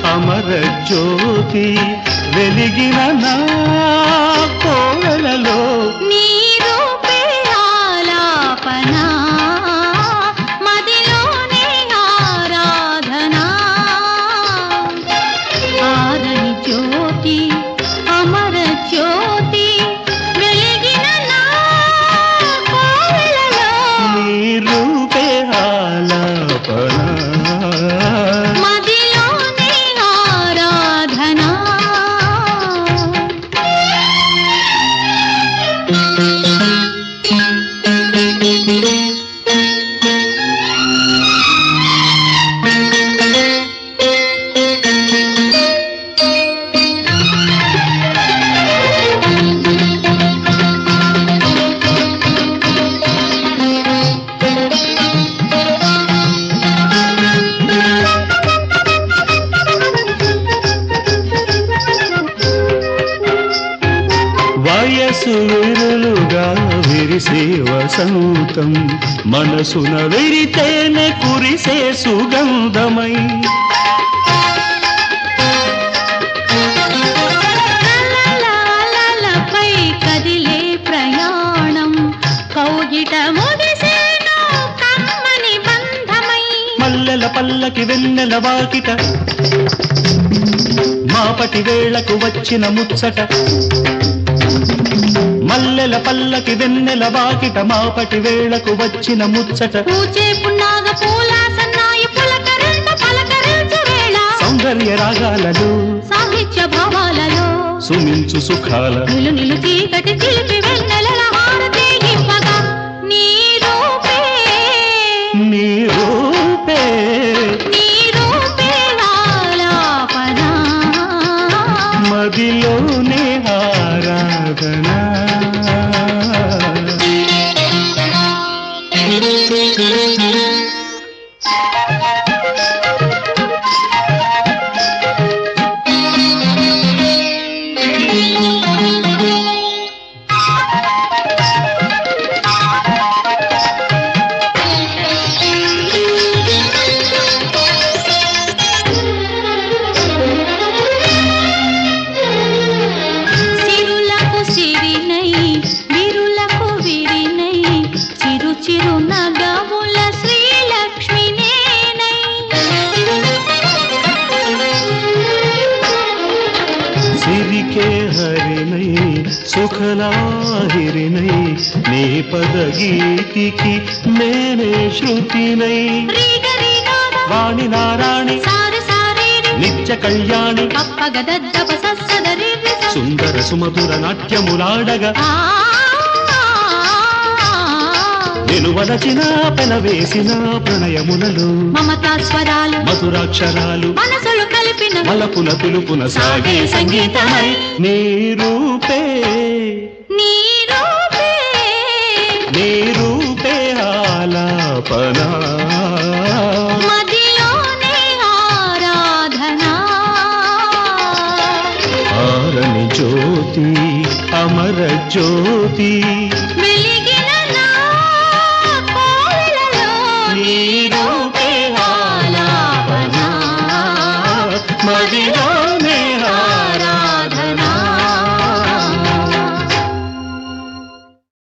అమర జ్యోతి వెలిగిన నా కోవెలలో నీ రూపే ఆలాపన మదిలోనే ఆరాధన ఆరని జ్యోతి అమర జ్యోతి వెలిగిన నా కోవెలలో నీ రూపే ఆలాపన మదిలోనే ఆరాధన వయసు విరులుగా విరిసే వసంతం మనసున విరితేనే కురిసే సుగంధమై అలలపై కదిలే ప్రయాణం కౌగిట ముగిసేను కమ్మని బంధమై మల్లెల పల్లకి వెన్నెల వాకిట మాపటి వేళకు వచ్చిన ముచ్చట మల్లెల పల్లకి వెన్నెల వాకిట మాపటి వేళకు వచ్చిన ముచ్చట పూచే పున్నాగ పూల సన్నాయి పులకరింత పలకరించు వేళ సౌందర్య రాగాలలో సాహిత్య భావాలలో సుమించు సుఖాల నిలు నిలు చీకటి చిలిపి వెన్నెలల హారతి ఇవ్వగా నీ రూపే నీ రూపే నీ రూపే ఆలాపన మదిలోనే ఆరాధన సిరులకు సిరినై విరులకు విరినై చిరు చిరు నగముల శ్రీలక్ష్మి నేనై సిరికే హరినై సుఖలాహిరినై నీ పద గీతికి నేనే శృతినై రీగ రీగాద వాణి నారాణి సారి సారీరి నిత్య కళ్యాణి కప్పగదద్దప సస్సదరి సుందర సుమధుర నాట్యములాడగా నేను వలచిన పెనవేసిన ప్రణయములలో మమతా స్వరాలు మధురాక్షరాలు మనసులు కలిపిన మలపుల పిలుపున సాగే సంగీతమై నీ రూపే నీ రూపే నీ రూపే ఆలాపన మదిలోనే ఆరాధన ఆరని జ్యోతి అమర జ్యోతి వెలిగిన